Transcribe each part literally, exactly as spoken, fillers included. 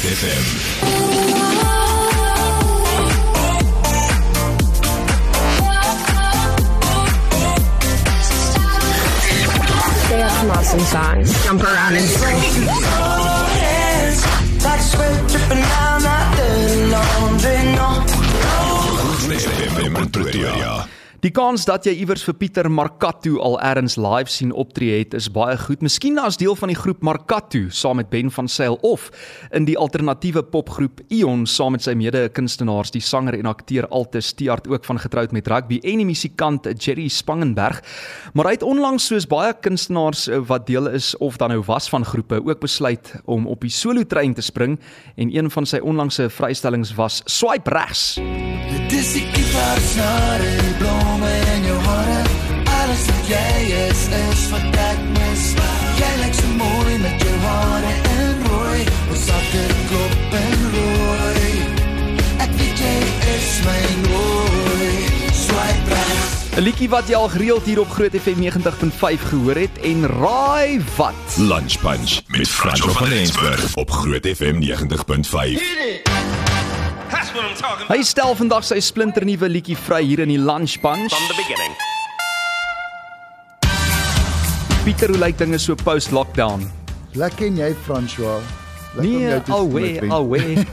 F M. They have some awesome songs. Jump around and sing. Like sweat dripping down that dirty laundry, no. F M in Pretoria. Die kans dat jy iewers vir Pieter Markato al ergens live sien optree het, is baie goed. Miskien as deel van die groep Markato, saam met Ben van Zyl, of in die alternatiewe popgroep Ion, saam met sy mede-kunstenaars, die sanger en akteur Altus Tiaart, ook van Getroud met Rugby, en die musikant Jerry Spangenberg. Maar hy het onlangs, soos baie kunstenaars wat deel is, of dan nou was van groepe, ook besluit om op die solo-trein te spring, en een van sy onlangse vrystellings was Swipe Regs. Dis die kieper snare, blomme in jou hare. Alles wat jy is, is wat ek mis. Jy lyk so mooi met jou hare en rooi. Ons achter klop en rooi. Ek weet jy is my nooi. Swipe regs. 'n liedjie wat jy al gereeld hier op Groot F M negentig punt vyf gehoor het, en raai wat? Lunch Punch met Franco van Rensburg op Groot F M negentig punt vyf. Hy stel vandag sy splinternuwe liedjie vry hier in die Lunch Punch. From the beginning. Pieter, hoe lyk dinge so post-lockdown? Lekker en jy, François. Nee, alweer, alweer.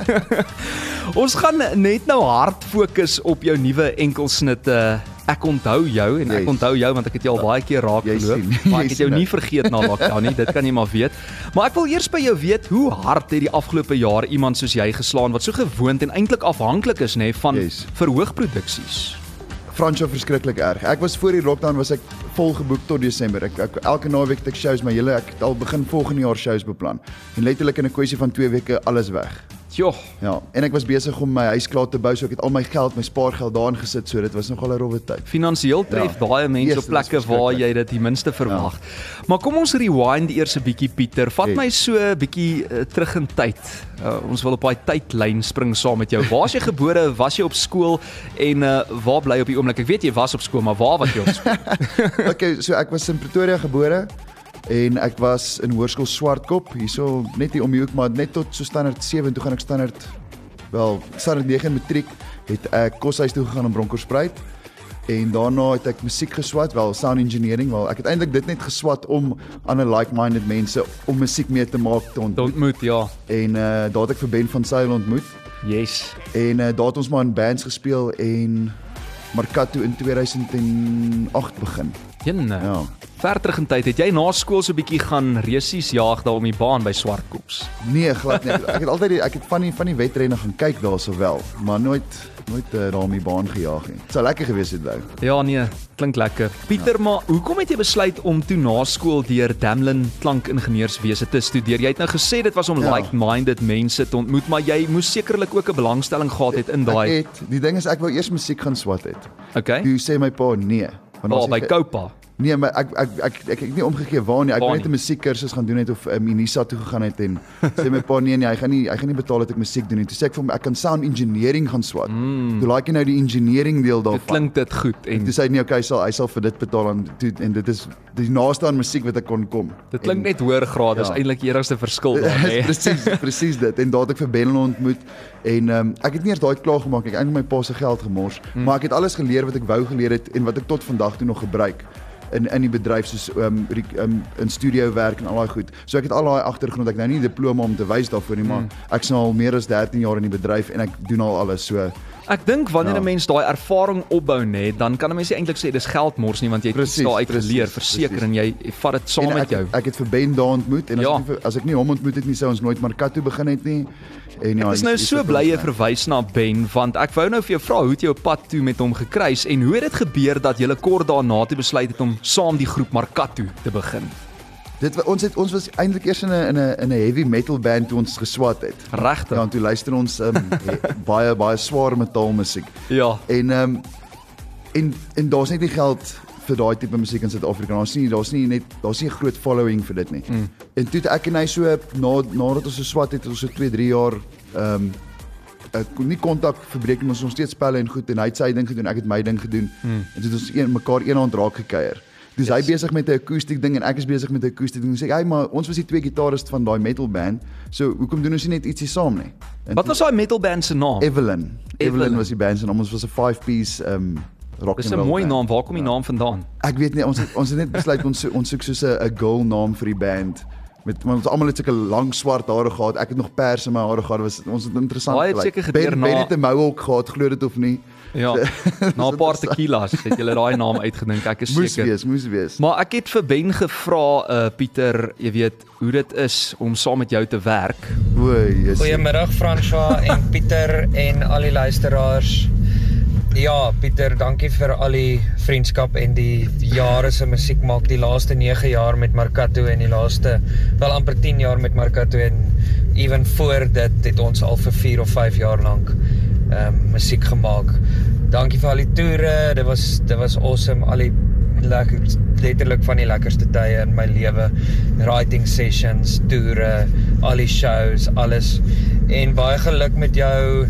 Ons gaan net nou hard fokus op jou nuwe enkelsnit, uh, Ek onthou jou, en ek Yes. onthou jou, want ek het jou al baie keer raak Jy geloop, sien, maar jy ek het jou sien nie dit. vergeet na lockdown nie, dit kan jy maar weet. Maar ek wil eers by jou weet, hoe hard het die afgelope jaar iemand soos jy geslaan, wat so gewoond en eintlik afhanklik is, nee, van Yes. verhoogproduksies? Fransjo, verskriklik erg. Ek was voor die lockdown was ek vol geboek tot Desember. Ek, ek elke naweek het ek shows, maar julle ek het al begin volgende jaar shows beplan. En letterlik in 'n kwessie van twee weke alles weg. Joh, Ja, en ek was besig om my huis klaar te bou, so ek het al my geld, my spaargeld daarin gesit, so dit was nogal 'n rowwe tyd. finansiëel tref Ja. baie mense Yes, op dit is plekke waar verskriklik. jy dit die minste verwag. Maar kom ons rewind eers 'n bietjie, Pieter. Vat Yes. my so 'n bietjie uh, terug in tyd. Uh, ons wil op daai tydlyn spring saam met jou. Waar is jy gebore? Was jy op skool? En uh, waar bly jy op die oomblik? Ek weet jy was op skool, maar waar was jy op skool? Okay, so ek was in Pretoria gebore en ek was in Hoërskool Swartkop, hierso net hier om die hoek, maar net tot so standaard sewe, toe gaan ek standaard wel, standaard nege in matriek, het ek koshuis toe gegaan in Bronkhorstspruit. En daarna het ek musiek geswat, wel sound engineering, wel ek het eintlik dit net geswat om ander like-minded mense om musiek mee te maak te ontmoet. Ontmoet, ja. En uh, daar het ek vir Ben van Zyl ontmoet. Yes. En uh, daar het ons maar in bands gespeel en Markato in tweeduisend agt begin. Jenne. Ja. Ver terug in tyd, het jy na skool so 'n bietjie gaan resies jaag daar om die baan by Swartkops? Nee, glad nie. Ek het altyd die, ek het van die van die wedrenne gaan kyk daarso wel, maar nooit nooit uh, daar om die baan gejaag nie. Dit sou lekker gewees het wou. Ja, nee, klink lekker. Pieter, ja. Maar hoekom het jy besluit om toe na skool deur Damlin klankingenieurswese te studeer? Jy het nou gesê dit was om Ja. like-minded mense te ontmoet, maar jy moes sekerlik ook 'n belangstelling gehad het in daai. Ek het die ding is ek wou eers musiek gaan swat het. Okay. Toe sê my pa nee. Want Oh, as by ek- Koupa. Nee, maar ek ek ek ek, ek het nie omgegee waar nie. Ek wou Waar net 'n nie? musiekkursus gaan doen het of 'n um, Unisa toe gegaan het en sê my pa nee nee, hy gaan nie hy gaan nie betaal dat ek musiek doen nie. Toe sê ek vir hom ek kan sound engineering gaan swat. Mm. Toe like jy nou die engineering deel Dit daarvan. klink dit goed En en toe sê hy nee, okay, hy sal hy sal vir dit betaal en toe en dit is die naaste aan musiek wat ek kon kom. dit klink net hoër graad, dis Ja. eintlik die enigste verskil daar, hè. presies, presies dit. En daar het ek vir Ben ontmoet en um, ek het nie eers daai klaar gemaak nie. Ek het eintlik my pa se geld gemors, hmm. maar ek het alles geleer wat ek wou geleer het en wat ek tot vandag toe nog gebruik in in die bedryf soos um, um, in studio werk en al daai goed. So ek het al daai agtergrond, ek nou nie 'n diploma om te wys daarvoor nie, maar Hmm. ek is nou al meer as dertien jaar in die bedryf en ek doen al alles so. Ek dink wanneer 'n Ja. mens daai ervaring opbou net, dan kan 'n mens nie eintlik sê dis geld mors nie, want jy het iets Precies, daaruit precies, geleer, verseker, precies. en jy vat dit saam En met ek, jou. Ek het vir Ben daar ontmoet en as, Ja. ek nie, vir- as ek nie hom ontmoet het nie, sou ons nooit Markato begin het nie. En ja, Ek is nou hier- hier so sit bly jy ons nou. verwys na Ben, want ek wou nou vir jou vra hoe het jou pad toe met hom gekruis en hoe het dit gebeur dat jy kort daarna toe besluit het om saam die groep Markato te begin? Dit wa- ons het ons was eintlik eers in 'n in 'n in 'n heavy metal band toe ons geswat het. Regtig? Ja, en toe luister ons um, he, baie baie swaar metaalmusiek. Ja. En ehm um, en en daar's net nie geld vir daai tipe musiek in Suid-Afrika. Daar's nie daar's nie net daar's nie 'n groot following vir dit nie. Mm. En toe het ek en hy so na nadat ons so swat het, ons so twee, drie jaar ehm um, ek kon nie kontak verbreek nie, maar ons nog steeds spelle en goed en hy het sy ding gedoen, ek het my ding gedoen. Mm. En toe het ons een mekaar eenhand raak gekuier. Dus Yes. hy besig met 'n akoestiek ding en ek is besig met 'n akoestiek ding. Sê ek, hey, maar ons was die twee gitariste van daai metal band. So hoekom doen ons nie net ietsie saam nie? En Wat was daai metal band se naam? Evelyn. Evelyn. Evelyn was die band se naam. Ons was 'n five-piece um rock Dis and 'n roll mooi band. naam. Waar kom die naam vandaan? Ek weet nie, ons het, ons het net besluit ons ons soek soos 'n 'n girl naam vir die band. Met want ons almal het sulke lang swart hare gehad. Ek het nog pers in my hare gehad. Was ons het interessant Daai het gelyk. seker gebeur Ben, na- Ben het 'n mohawk gehad, glo dit of nie. Ja. Na 'n paar tequilas het julle daai naam uitgedink. Ek is Moes seker. wees, moes wees. Maar ek het vir Ben gevra, uh, Pieter, jy weet hoe dit is om saam met jou te werk. O, Jesus. Goeiemiddag François en Pieter en al die luisteraars. Ja, Pieter, dankie vir al die vriendskap en die jare se musiek maak. Die laaste nege jaar met Marcato en die laaste wel amper tien jaar met Marcato en ewen voor dit het ons al vir vier of vyf jaar lank ehm um, musiek gemaak. Dankie vir al die toere. Dit was dit was awesome. Al die lekker letterlik van die lekkerste tye in my lewe. Writing sessions, toere, al die shows, alles. En baie geluk met jou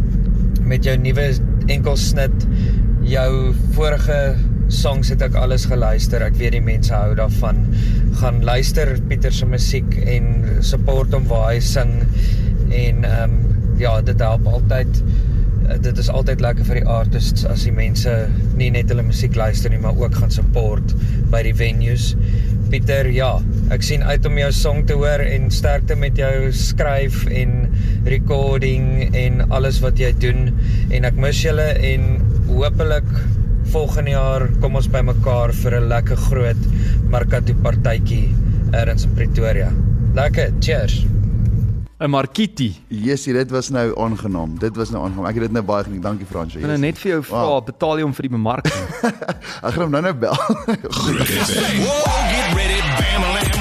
met jou nuwe enkelsnit. Jou vorige songs het ek alles geluister. Ek weet die mense hou daarvan. Gaan luister Pieter se musiek en support hom waar hy sing. En ehm um, ja, dit help altyd. Dit is altyd lekker vir die artists as die mense nie net hulle musiek luister nie, maar ook gaan support by die venues. Pieter, ja, ek sien uit om jou song te hoor en sterkte met jou skryf en recording en alles wat jy doen. En ek mis julle en hopelik volgende jaar kom ons by mekaar vir 'n lekker groot Marcato partytjie ergens in Pretoria. Lekker, cheers. 'n Markiti. Jessie, dit was nou aangenaam. Dit was nou aangenaam. Ek het dit nou baie geniet. Dankie Frans. Ek wil net vir jou vra, Wow. betaal jy hom vir die bemarking? Ek gaan hom nou nou bel. Groot F M. Whoa, get ready, Bam-a-lam.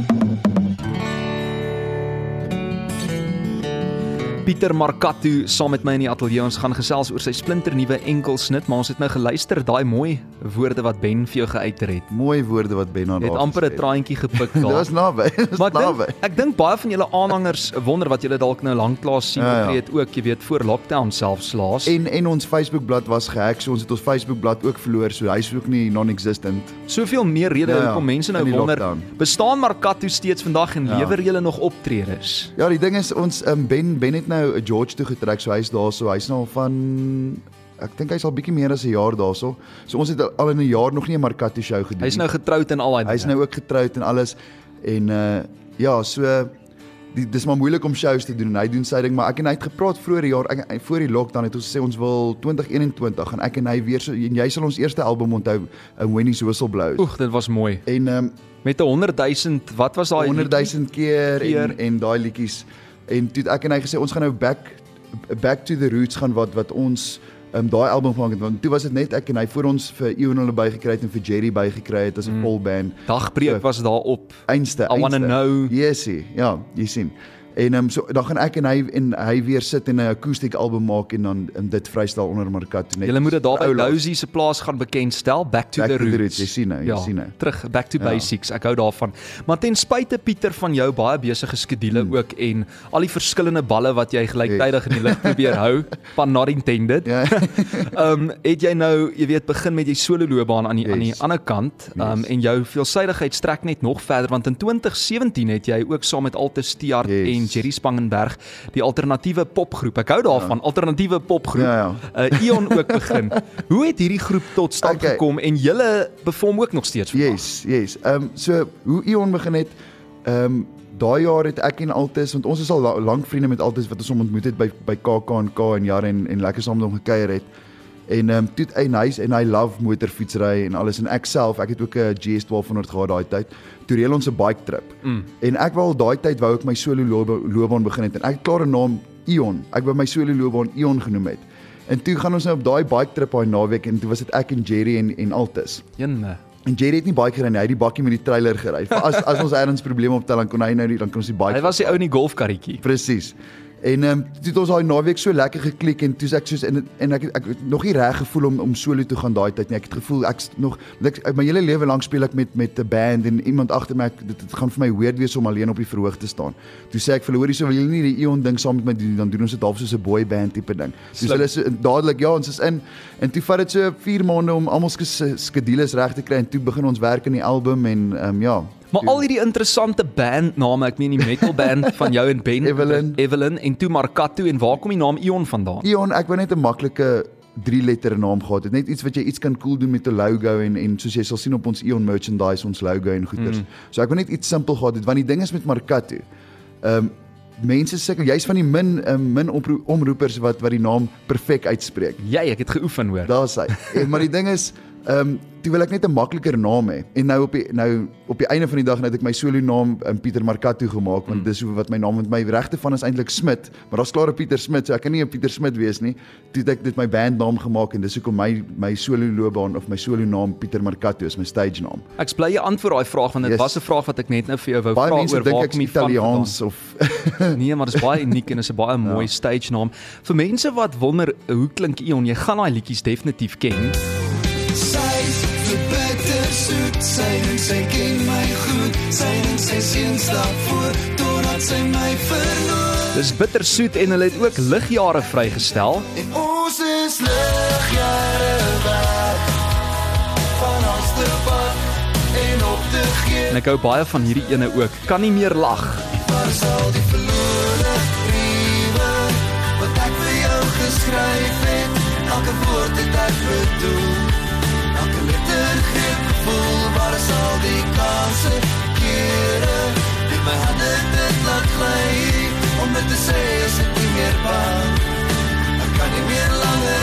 Pieter Marcato saam met my in die ateljee. Ons gaan gesels oor sy splinternuwe enkelsnit, maar ons het nou geluister daai mooi woorde wat Ben vir jou geuiter het. Mooi woorde wat Ben aan Jy het amper 'n traantjie gepik Dit daar. was naby. Dit was Maar ek naby. dink, ek dink baie van julle aanhangers wonder wat julle dalk nou lanklaas sien Ja, ja. optree ook, jy weet, voor lockdown selfs laas. En en ons Facebookblad was gehack, so ons het ons Facebookblad ook verloor, so hy's ook nie non-existent. Soveel meer redes Ja, ja, hoekom mense nou in die wonder, lockdown. bestaan Marcato steeds vandag en Ja. lewer julle nog optredes? Ja, die ding is ons um, Ben Ben het nou 'n George toe getrek, so hy's daar, so hy's nou al van ek dink hy's al bietjie meer as 'n jaar daarso. So ons het al in 'n jaar nog nie 'n Marcato show gedoen. Hy's nou getroud en al daai hy's nou ook getroud en alles en uh ja, so die, dis maar moeilik om shows te doen. Hy doen sy ding, maar ek en hy het gepraat vroeër die jaar, ek, voor die lockdown het ons gesê ons wil twintig eenentwintig gaan ek en hy weer so en jy sal ons eerste album onthou, uh, Winnie's Whistle Blows. Oeg, dit was mooi. En um Met 'n honderd duisend, wat was daai honderd duisend keer, Keer. en en daai liedjies. En toe het ek en hy gesê ons gaan nou back back to the roots gaan wat wat ons um, daai album gemaak het. Want toe was dit net ek en hy voor ons vir Ewan hulle bygekry het en vir Jerry bygekry het as 'n mm. full band. dagbreek So, was daarop? Einste, I wanna einste. know. Yesie, ja, jy sien. En um, so dan gaan ek en hy en hy weer sit en 'n akoestiek album maak en dan in dit vrystel onder Marcato net. Julle moet dit daar by ou laas. Lousie se plaas gaan bekendstel, Back to Back the to the Roots. Roots, jy sien nou, jy ja, sien nou. terug back to Ja. basics. Ek hou daarvan. Maar ten spyte Pieter van jou baie besige skedule hmm. ook en al die verskillende balle wat jy gelyktydig in die lug probeer hou, pan not intended. Ja. Ehm um, het jy nou, jy weet, begin met jy solo loopbaan aan die Yes. aan die ander kant. Ehm um, Yes. en jou veelsidigheid strek net nog verder want in twintig sewentien het jy ook saam met Altes Tiart Yes. en Jerry Spangenberg die alternatiewe popgroep. Ek hou daarvan, ja. alternatiewe popgroep. Ja, ja. Uh, Ion ook begin. Hoe het hierdie groep tot stand Okay. gekom en julle perform ook nog steeds vandag? Yes, yes. Ehm um, so hoe Ion begin het, ehm um, daai jaar het ek en Altes, want ons is al la, lank vriende met Altes wat ons hom ontmoet het by by K K en K en Jare en en lekker saam met hom gekuier het. En ehm um, toe en hy en hy love motorfietsry en alles en ek self, ek het ook 'n G S twaalf honderd gehad daai tyd. Toe reël ons 'n bike trip. Mm. En ek wou al daai tyd wou ek my solo loopbaan, loopbaan begin het en ek het klaar 'n naam Ion. Ek wou my solo loopbaan Ion genoem het. En toe gaan ons nou op daai bike trip daai naweek en toe was dit ek en Jerry en en Altes. Jenne. En Jerry het nie bike gery nie, hy het die bakkie met die trailer gery. As as ons ergens probleme optel dan kon hy nou die dan kon ons die bike. Hy was die ou in die golfkarretjie. Presies. En ehm um, toe het ons daai naweek so lekker geklik en toe ek soos en en ek ek het nog nie reg gevoel om om solo te gaan daai tyd nie. Ek het gevoel ek nog ek, my hele lewe lank speel ek met met 'n band en iemand agter my, ek, dit, dit gaan vir my weird wees om alleen op die verhoog te staan. Toe sê ek vir hulle, hoorie, so wil julle nie die Ion ding saam met my doen, dan doen ons dit half soos 'n boy band tipe ding. Toe hulle so dadelik ja, ons is in en toe vat dit so vier maande om almal se skedules reg te kry en toe begin ons werk aan die album en ehm um, ja. Maar al hierdie interessante bandname, ek meen die metal band van jou en Ben, Evelyn, Evelyn en toe Markato, en waar kom die naam Ion vandaan? Ion, ek wou net 'n maklike drie letter naam gehad het. Net iets wat jy iets kan cool doen met 'n logo en en soos jy sal sien op ons Ion merchandise, ons logo en goeders. Mm. So ek wou net iets simpel gehad het want die ding is met Markato. Ehm um, mense sukkel, jy's van die min um, min omro- omroepers wat wat die naam perfek uitspreek. Jy, ek het geoefen hoor. Daar's hy. En maar die ding is ehm um, toe wil ek net 'n makliker naam hê. En nou op die nou op die einde van die dag het ek my solo naam um, Pieter Markato gemaak want mm. dis hoe wat my naam met my regte van is eintlik Smit, maar daar's klaar 'n Pieter Smit, so ek kan nie 'n Pieter Smit wees nie. Toe het ek dit my bandnaam gemaak en dis hoekom my my solo loopbaan of my solo naam Pieter Markato is my stage naam. Ek bly jy antwoord daai vraag want dit Yes. was 'n vraag wat ek net nou vir jou wou Baie vra mense oor dink waar ek's kom jy van Italiaans vandaan? of Nee, maar dit is baie uniek en is 'n baie mooi ja. stage naam. Vir mense wat wonder hoe klink Ion, jy gaan daai liedjies definitief ken. Soet, sy dink sy ken my goed, sy dink sy sien stap voor, totdat sy my verloor. Dis bittersoet en hulle het ook ligjare vrygestel. En ons is ligjare weg, van ons te pad en op te gee. En ek hou baie van hierdie ene ook, kan nie meer lag. Waar is al die verlore briewe, wat ek vir jou geskryf het, elke woord het ek bedoel, elke letter greep gevoel, waar is al die kanse, kere, die my hande dit laat gly, om dit te sê is ek nie meer bang, ek kan nie meer langer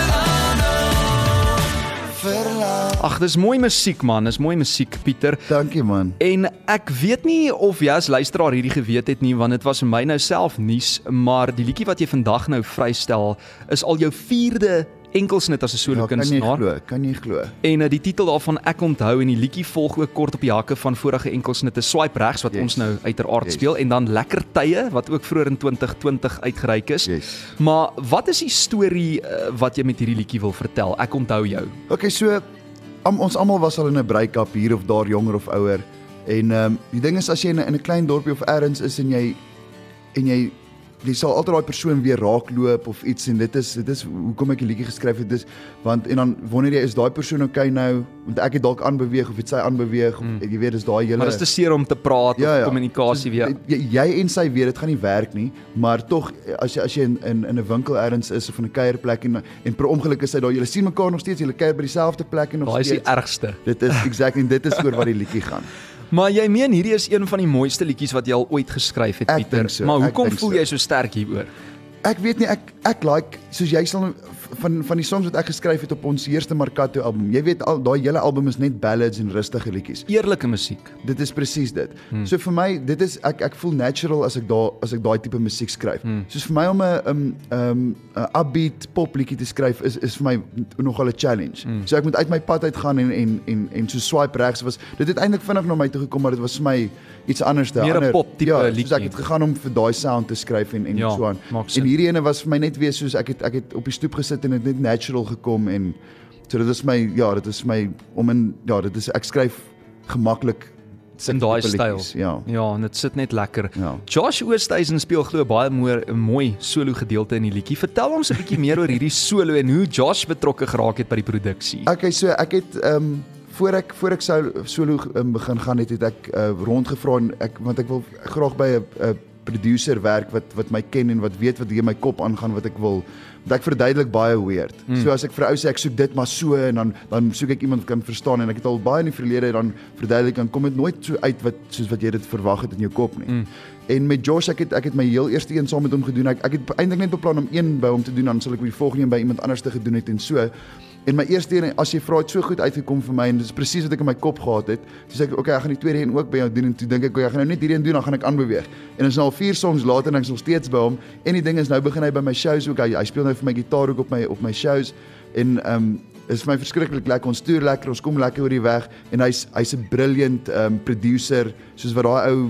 aanhou, verlang. Ag, dis mooi musiek man, dis mooi musiek Pieter. Dankie man. En ek weet nie of jy as luisteraar hierdie geweet het nie, want dit was vir my nou self nuus, maar die liedjie wat jy vandag nou vrystel, is al jou vierde enkelsnit as 'n solo Ja, kan jy kunstenaar. glo, kan jy glo. En uh, die titel daarvan Ek onthou en die liedjie volg ook kort op die hakke van vorige enkelsnitte Swipe regs wat Yes. ons nou uiteraard Yes. speel en dan Lekker tye wat ook vroeër in twintig twintig uitgereik is. Yes. Maar wat is die storie uh, wat jy met hierdie liedjie wil vertel? Ek onthou jou. Okay, so am, ons almal was al in 'n break-up hier of daar, jonger of ouer. En ehm um, die ding is as jy in 'n in 'n klein dorpie of ergens is en jy en jy jy sal altyd daai persoon weer raakloop of iets en dit is dit is hoekom ek die liedjie geskryf het, dis want en dan wonder jy is daai persoon okay nou want ek het dalk aanbeweeg of het sy aanbeweeg Mm. of jy weet dis daai hele Maar dis te seer om te praat Ja, of ja. kommunikasie weer. Jy, jy en sy weet dit gaan nie werk nie, maar tog as jy as jy in in, in 'n winkel ergens is of in 'n kuierplek en en per ongeluk is hy daar, julle sien mekaar nog steeds, julle kuier by dieselfde plek en nog Daai is die steeds. ergste. Dit is exactly en dit is oor wat die liedjie gaan. Maar jy meen hierdie is een van die mooiste liedjies wat jy al ooit geskryf het, Ek Pieter. dink so, Maar ek hoekom dink voel so. jy so sterk hieroor? Ek weet nie, ek ek like soos jy sal van van die songs wat ek geskryf het op ons eerste Markato album. Jy weet al daai hele album is net ballads en rustige liedjies. Eerlike musiek. Dit is presies dit. Hmm. So vir my, dit is ek ek voel natural as ek daar as ek daai tipe musiek skryf. Hmm. Soos vir my om 'n um um 'n upbeat pop liedjie te skryf is is vir my nogal 'n challenge. Hmm. So ek moet uit my pad uit gaan en en en en so swipe regs was. Dit het eintlik vinnig na my toe gekom, maar dit was vir my iets anders te Meer 'n ander pop tipe ja, liedjie. soos ek het gegaan om vir daai sound te skryf en en Ja, so aan. maak sin. En hierdie ene was vir my net weer soos ek het ek het op die stoep gesit en dit net natural gekom en so dit is my ja, dit is my om in ja, dit is ek skryf gemaklik In daai tipe styl. liedjies, Ja. Ja, en dit sit net lekker. Ja. Josh Oosthuizen speel glo baie mooi 'n mooi solo gedeelte in die liedjie. Vertel ons 'n bietjie meer oor hierdie solo en hoe Josh betrokke geraak het by die produksie. Okay, so ek het ehm um, voor ek voor ek sou solo um, begin gaan het, het ek uh, rondgevra en ek want ek wil graag by 'n 'n producer werk wat wat my ken en wat weet wat hier in my kop aangaan wat ek wil. Want ek verduidelik baie weird. Mm. So as ek vir 'n ou sê ek soek dit maar so en dan dan soek ek iemand wat kan verstaan en ek het al baie in die verlede dan verduidelik dan kom dit nooit so uit wat soos wat jy dit verwag het in jou kop nie. Mm. En met Josh ek het ek het my heel eerste een saam met hom gedoen. Ek ek het eintlik net beplan om een by hom te doen, dan sal ek die volgende een by iemand anders te gedoen het en so. En my eerste een, as jy vra, het so goed uitgekom vir my en dit is presies wat ek in my kop gehad het. Toe sê ek, okay, ek gaan die tweede een ook by jou doen en toe dink ek, okay, ek gaan nou net hierdie een doen, dan gaan ek aanbeweeg. En ons is nou al vier songs later en ek is nog steeds by hom. En die ding is nou begin hy by my shows ook. Hy, hy speel nou vir my gitaar ook op my op my shows en ehm um, is vir my verskriklik lekker. Ons toer lekker, ons kom lekker oor die weg en hy's hy's 'n brilliant ehm um, producer soos wat daai ou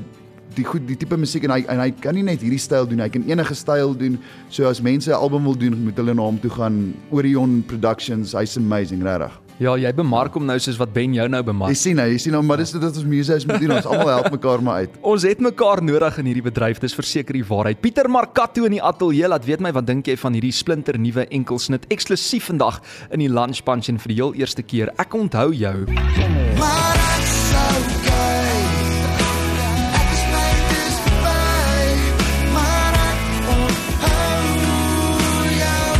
die goed die tipe musiek en hy en hy kan nie net hierdie styl doen, hy kan enige styl doen. So as mense 'n album wil doen, moet hulle na hom toe gaan. Orion Productions, hy's amazing, regtig. Ja, jy bemark hom nou soos wat Ben jou nou bemark. Jy sien hy, jy sien hom, maar dis dit wat ons muses moet doen. Ons almal help mekaar maar uit. Ons het mekaar nodig in hierdie bedryf, dis verseker die waarheid. Pieter Markato in die ateljee, laat weet my wat dink jy van hierdie splinter nuwe enkelsnit eksklusief vandag in die Lunch Punch en vir die heel eerste keer. Ek onthou jou. Maar ek sou kyk. Ek is my dis verby. Maar ek onthou jou.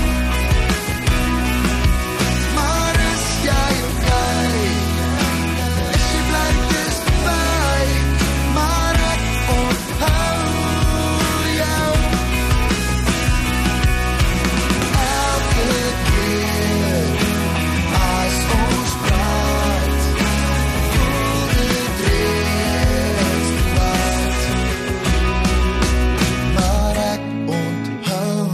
Maar is jy okay? Is jy bly dis verby? Maar ek onthou jou. Elke keer as ons praat, voel dit reeds wat. Maar ek onthou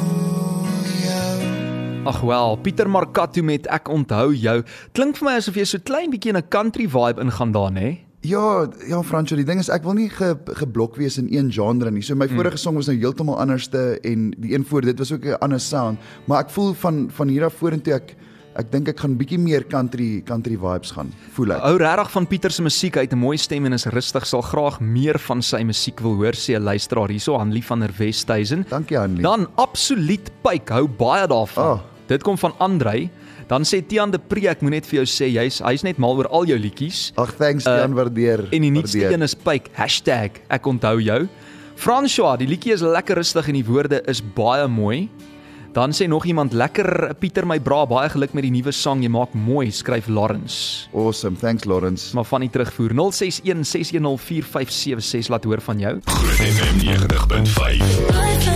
jou. Ag wel, Pieter Markato met Ek onthou jou. Klink vir my asof jy so klein bietjie in 'n country vibe ingaan daar, nê? Ja, ja Franco, die ding is ek wil nie ge, geblok wees in een genre nie. So my Mm. vorige song was nou heeltemal anderste en die een voor dit was ook 'n ander sound, maar ek voel van van hier af vorentoe ek ek dink ek gaan bietjie meer country country vibes gaan. Voel ek. Hou regtig van Pieter se musiek, hy het 'n mooi stem en is rustig, sal graag meer van sy musiek wil hoor, sê 'n luisteraar hierso, Hanlie van der Westhuizen. Dankie Hanlie. Dan Absoluut Pyk, hou baie daarvan. Oh. Dit kom van Andrei. Dan sê Tiaan de Pre, ek moet net vir jou sê, jy's hy's net mal oor al jou liedjies. Ag thanks Jan, uh, waardeer. En die nuutste waardeer. een is Pyk, hashtag Ek onthou jou. François, die liedjie is lekker rustig en die woorde is baie mooi. Dan sê nog iemand, lekker Pieter my bra, baie geluk met die nuwe sang, jy maak mooi, skryf Lawrence. Awesome, thanks Lawrence. Maar van die terugvoer nul ses een ses een nul vier vyf sewe ses, laat hoor van jou. Groot F M negentig punt vyf.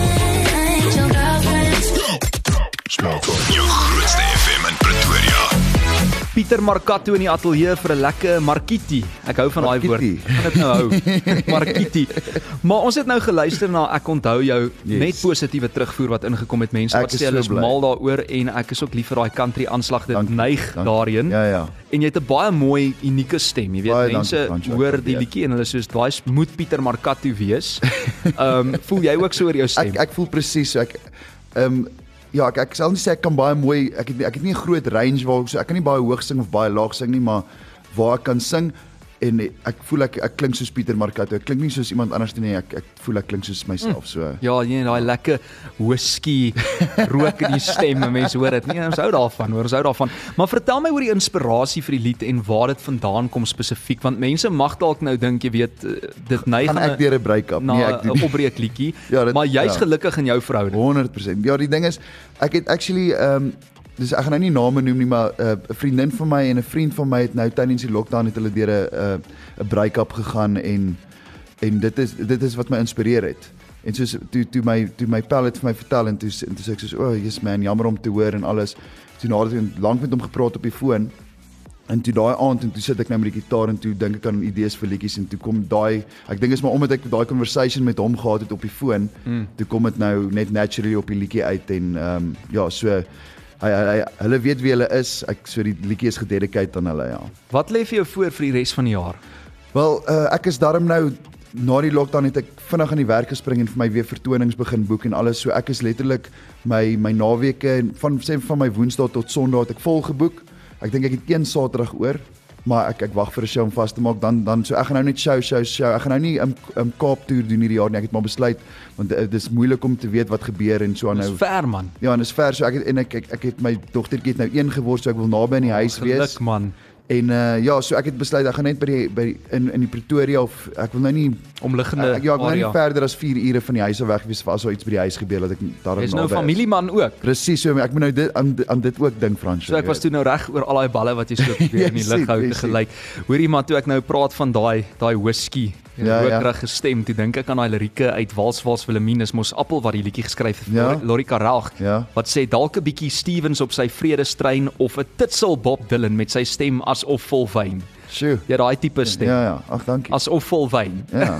Smartphone. Jou grootste F M in Pretoria. Pieter Markato in die ateljee vir 'n lekker markiti. Ek hou van daai woord. Markiti. Ek gaan dit nou hou. Markiti. Maar ons het nou geluister na Ek onthou jou, Yes. net positiewe terugvoer wat ingekom het. Mense Ek wat is sê hulle so is bly. mal daaroor en ek is ook lief vir daai country aanslag, dit Dankie, neig dankie. daarheen. Ja ja. En jy het 'n baie mooi unieke stem. Jy weet Baie mense dankie, Fransjo, ek hoor die waardeer. liedjie en hulle soos daai moet Pieter Markato wees. Ehm um, voel jy ook so oor jou stem? Ek ek voel presies so ek ehm um, ja, ek ek sal nie sê ek kan baie mooi ek het ek het nie 'n groot range waar so ek kan nie baie hoog sing of baie laag sing nie, maar waar ek kan sing en ek voel ek ek klink soos Pieter Markato. Ek klink nie soos iemand anders nie. Ek ek voel ek klink soos myself so. Ja, nee, daai lekker whisky rook in die stem, mense hoor dit. Nee, ons hou daarvan, hoor, ons hou daarvan. Maar vertel my oor die inspirasie vir die lied en waar dit vandaan kom spesifiek, want mense mag dalk nou dink, jy weet, eh, dit neig Gaan ek deur 'n break-up? na Nee, ek doen 'n opbreekliedjie, Ja, dit- maar jy's ja. gelukkig in jou verhouding. honderd persent. Ja, die ding is ek het actually ehm um, dis ek gaan nou nie name noem nie, maar 'n uh, vriendin van my en 'n vriend van my het nou tydens die lockdown het hulle deur 'n 'n 'n break-up gegaan en en dit is dit is wat my inspireer het. En soos toe toe my toe my pel het vir my vertel en toe en toe sê ek soos o, oh, yes man, jammer om te hoor en alles. Toe nadat ek lank met hom gepraat op die foon en toe daai aand en toe sit ek nou met die gitaar en toe dink ek aan idees vir liedjies en toe kom daai ek dink is maar omdat ek daai conversation met hom gehad het op die foon, mm. toe kom dit nou net naturally op die liedjie uit en ehm um, ja, so hy, hy, hy hulle weet wie hulle is. Ek so die liedjie is gededicate aan hulle, ja. Wat lê vir jou voor vir die res van die jaar? Wel, uh, ek is darm nou na die lockdown het ek vinnig aan die werk gespring en vir my weer vertonings begin boek en alles. So ek is letterlik my my naweke van sê van my Woensdae tot Sondag het ek vol geboek. Ek dink ek het een Saterdag oor, maar ek ek wag vir 'n show om vas te maak. Dan dan so ek gaan nou net show show show. Ek gaan nou nie 'n 'n Kaap toer doen hierdie jaar nie. Ek het maar besluit want dit is moeilik om te weet wat gebeur en so aan Dis nou. ver man. Ja, en dis ver so ek het, en ek, ek ek het my dogtertjie het nou een geword, so ek wil naby in die huis Geluk wees. man. En uh, ja, so ek het besluit ek gaan net by die by die, in in die Pretoria of ek wil nou nie Omliggende ek, ja, ek wil nou area. nie verder as vier ure van die huis af weg wees as daar iets by die huis gebeur dat ek daarom Jy's nou naby is. familieman ook. Presies, so ek moet nou dit aan, aan dit ook dink Frans. So ek was toe nou reg oor al daai balle wat jy so probeer in die Jy lug sien, hou jy te sien. gelyk. Hoorie maar toe ek nou praat van daai daai whisky, Ja, ja. rokerige stem, toe dink ek aan daai lirieke uit Wals Wals Wilhelmine, mos Appel wat die liedjie geskryf het vir Ja. Lor- Lorika Ralg. Ja. Wat sê dalk 'n bietjie Stevens op sy vredestrein of 'n titsel Bob Dylan met sy stem asof vol wyn. Sjoe. Ja, daai tipe stem. Ja ja, ag dankie. Asof vol wyn. Ja.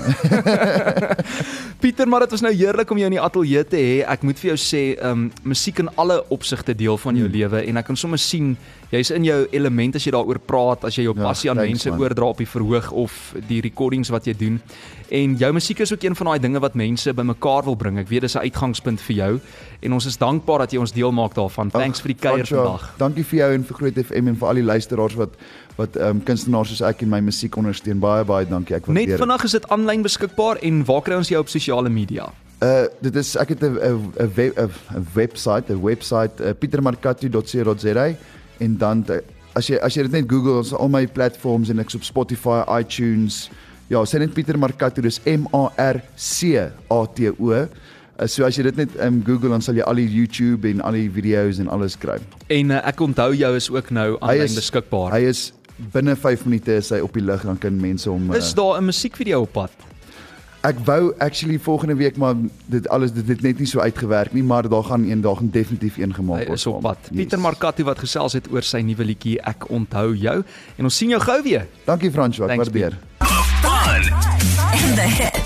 Pieter, maar dit was nou heerlik om jou in die ateljee te hê. Ek moet vir jou sê, ehm um, musiek in alle opsigte deel van jou Hmm. lewe en ek kan sommer sien jy's in jou element as jy daaroor praat, as jy jou Ja, passie aan thanks, mense man. oordra op die verhoog of die recordings wat jy doen. En jou musiek is ook een van daai dinge wat mense bymekaar wil bring. Ek weet dis 'n uitgangspunt vir jou en ons is dankbaar dat jy ons deel maak daarvan. Thanks Ag, vir die kuier Fransjo, vandag. Dankie vir jou en vir Groot F M en vir al die luisteraars wat wat ehm um, kunstenaars soos ek en my musiek ondersteun. Baie baie dankie. Ek waardeer Net dit. vandag is dit aanlyn beskikbaar en waar kry ons jou op sosiale media? Uh dit is ek het 'n 'n 'n web 'n website, 'n website uh, pieter markatu dot co dot za en dan uh, as jy as jy dit net Google, ons al my platforms en ek's op Spotify, iTunes. Ja, sê net Pieter Markatu, dis M A R C A T O. Uh, so as jy dit net um, Google, dan sal jy al die YouTube en al die video's en alles kry. En uh, ek onthou jou is ook nou aanlyn beskikbaar. Hy is binne vyf minute is hy op die lug, dan kan mense hom uh, Is daar 'n musiekvideo op pad? Ek wou actually volgende week, maar dit alles dit het net nie so uitgewerk nie, maar daar gaan een dag definitief een gemaak Hy word. is op pad. Yes. Pieter Markatu wat gesels het oor sy nuwe liedjie Ek onthou jou en ons sien jou gou weer. Dankie Fransjo, ek Thanks, waardeer. Fun And the hits.